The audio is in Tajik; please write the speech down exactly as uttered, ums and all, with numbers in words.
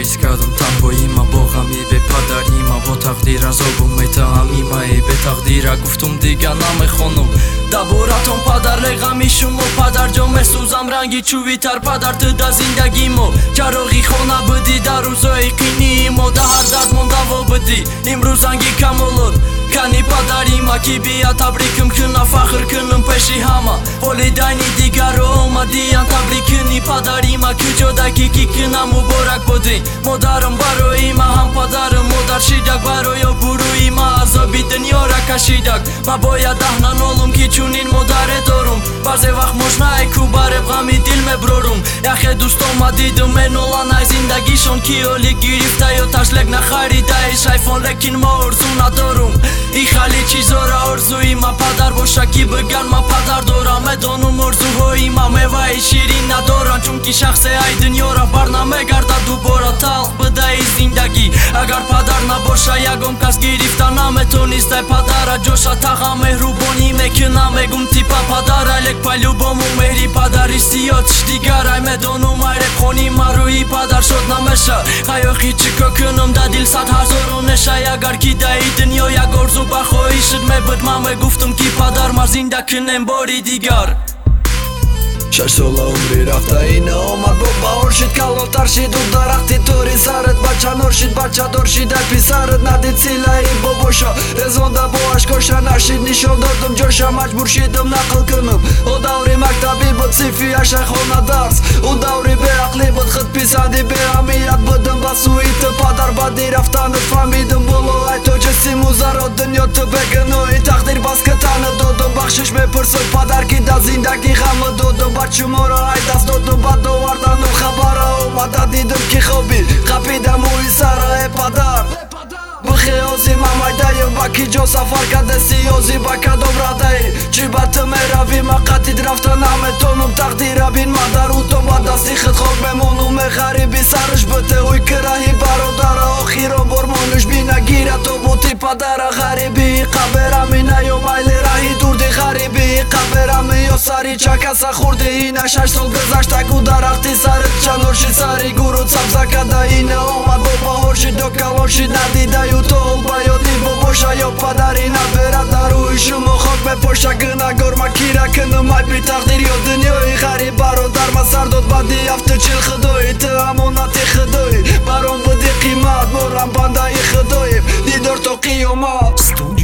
искадам танго има бога ми бе падар има бо тақдир азобум метаам има е бе тақдира гуфтум дига намехонум да боратон падар леғамишумо падар ҷо месӯзам ранги чувитар падар ту да зиндагимо ҷароғи хона бидӣ дар рӯзои қинимо да ҳар дард мондаво бидӣ имрӯз анги камолот кани падарима ки бия табриким куна фахр кунум пеши ҳама волидайни дигаро омадиян табрикини падарима куҷодаки ки куна муборак будӣ модарам барои ма ҳам падарам модар шидак бароё бурӯи ма азоби дунёра кашидак ма бояд даҳна нолум ки чунин модаре дорум баъзе вақт мошнае ку бареб ғами дил меброрум яхе дӯстома дидум менолан ай зиндагишон ки оли гирифта ё ташлек нахаридаи шайфон лекин ма орзу надорум и хали чизора орзуи ма падар боша ки биган ма падар дорам медонум орзуҳои ма меваи ширин надорам чунки шахсе ай дунёра бар намегардад дубора талх бидаи зиндагӣ агар падар набоша ягон кас гирифта наметонист ай падара ҷоша тағам меҳрубонӣ мекунам мегум типа падара лек по-любому меҳри падари сиётиш дигар ай медонум ай репхони ма рӯи падар шод намеша хаёхи чико кунум да дил сад ҳазору неша агар ки даи дунё як орзу ба хоҳишит мебуд ман мегуфтум ки падар ма зинда кунем бори дигар шаш сола умри рафта ина омад бо баҳор шид калотар шид у дарахти тори сарат бачанор шид бачадор шид ай писарат надид силаи бобоша резонда бо ашкоша нашид нишон додум ҷоша маҷбур шидум нақл кунум о даври мактаби буд сифи аша хона дарс у даври беақлӣ буд худписанди беаҳамият будум ба сӯи ту падар баъди рафтанат фаҳмидум боло ай то ҷисиму заро дунё ту бегуноҳи тақдир бас ки танат додум бахшиш мепурсад падар ки да зиндагӣ ғаму додум чуморо ай даст додум ба довардану хабара омада дидум ки хоби қапидам уи сара э падар бихиёзи мамайдаем ба ки ҷо сафар карда сиёзи ба кадом радаи чӣ ба ту меравӣ ма қатид рафта наметонум тақдира бин мадару то ба дасти худ хок мемонум э ғариби сарш бите уй кираҳи бародара охирон бормонуш бинагира то бути падара ғариби қаберами наё майли раҳи дурди ғариби қаберами ё сари чакаса хурди ина шаш сол гузаштагу дарахти сарит чанорши сари гуруд сабза када ина омад бо баҳорши до калонши надидаю то олба ёди бобоша ё падари наберад дар рӯи шумо хок мепоша гунагор ма кира кунум ай би тақдир ё дунёи ғариб бародар ма сар дод баъди ҳафту чил худои ту амонати худои баром буди қимат морам бандаи худоем дидор то қиёмат.